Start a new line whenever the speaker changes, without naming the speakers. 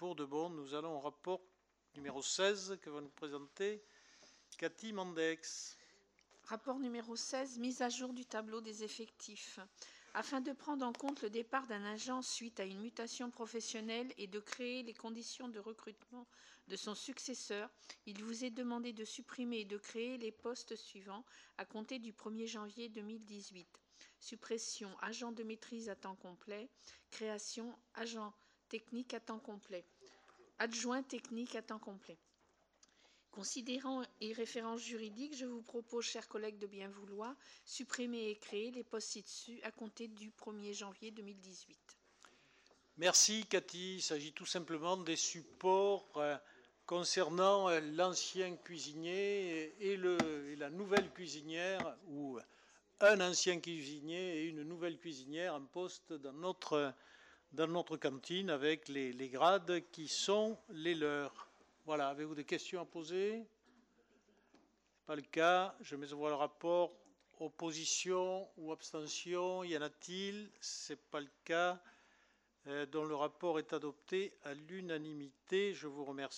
pour de bon. Nous allons au rapport numéro 16 que va nous présenter Cathy Mandex.
Rapport numéro 16, mise à jour du tableau des effectifs. Afin de prendre en compte le départ d'un agent suite à une mutation professionnelle et de créer les conditions de recrutement de son successeur, il vous est demandé de supprimer et de créer les postes suivants à compter du 1er janvier 2018. Suppression agent de maîtrise à temps complet, création agent technique à temps complet, adjoint technique à temps complet. Considérant les références juridiques, je vous propose, chers collègues, de bien vouloir supprimer et créer les postes ci-dessus à compter du 1er janvier 2018.
Merci Cathy. Il s'agit tout simplement des supports concernant l'ancien cuisinier et la nouvelle cuisinière, ou un ancien cuisinier et une nouvelle cuisinière en poste dans notre cantine avec les grades qui sont les leurs. Voilà, avez-vous des questions à poser? Pas le cas. Je mets au voie le rapport. Opposition ou abstention, y en a-t-il? Ce n'est pas le cas. Donc le rapport est adopté à l'unanimité. Je vous remercie.